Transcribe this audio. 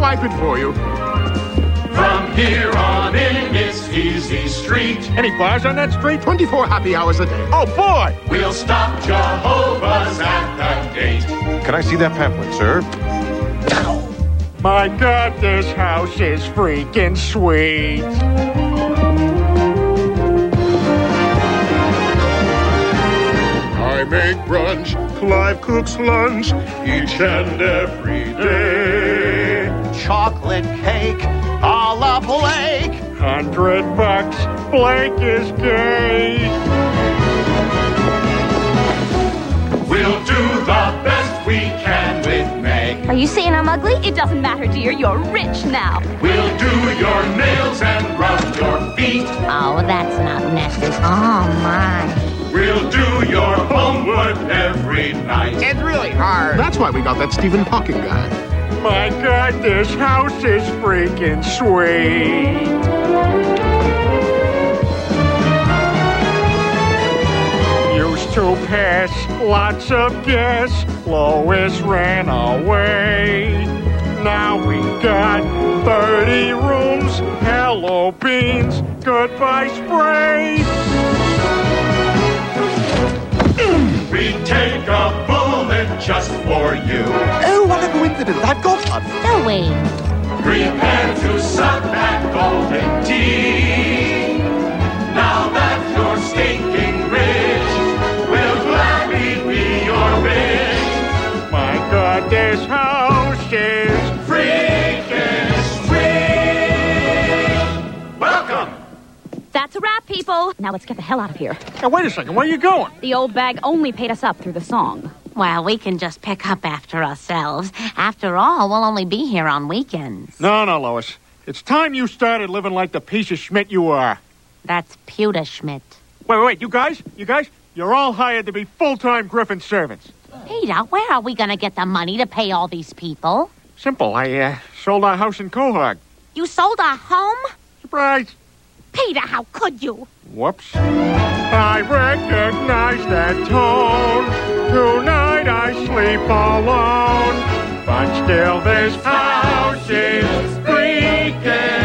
swiping for you. From here on in, it's Easy Street. Any bars on that street? 24 happy hours a day. Oh, boy! We'll stop Jehovah's at the gate. Can I see that pamphlet, sir? My God, this house is freaking sweet. I make brunch, Clive cooks lunch, each and every day. Chocolate cake, a la Blake. $100, Blake is gay. We'll do the best we can with Meg. Are you saying I'm ugly? It doesn't matter, dear. You're rich now. We'll do your nails and rub your feet. Oh, that's not necessary. Oh, my. We'll do your homework every night. It's really hard. That's why we got that Stephen Hawking guy. My God, this house is freaking sweet. Used to pass lots of gas. Lois ran away. Now we got 30 rooms. Hello, beans. Goodbye, spray. We take a bullet just for you. Oh, what a coincidence. I've got one. No way. Prepare to suck that golden tea. Now that you're stinking rich, we'll gladly be your bitch. My God, this house is freaking sweet. Welcome. That's a wrap, people. Now let's get the hell out of here. Now, wait a second. Where are you going? The old bag only paid us up through the song. Well, we can just pick up after ourselves. After all, we'll only be here on weekends. No, Lois. It's time you started living like the piece of Schmidt you are. That's Pewter Schmidt. Wait, you guys, you're all hired to be full-time Griffin servants. Peter, where are we going to get the money to pay all these people? Simple. I sold our house in Quahog. You sold our home? Surprise. Peter, how could you? Whoops. I recognize that tone. Tonight I sleep alone. But still this house is freaking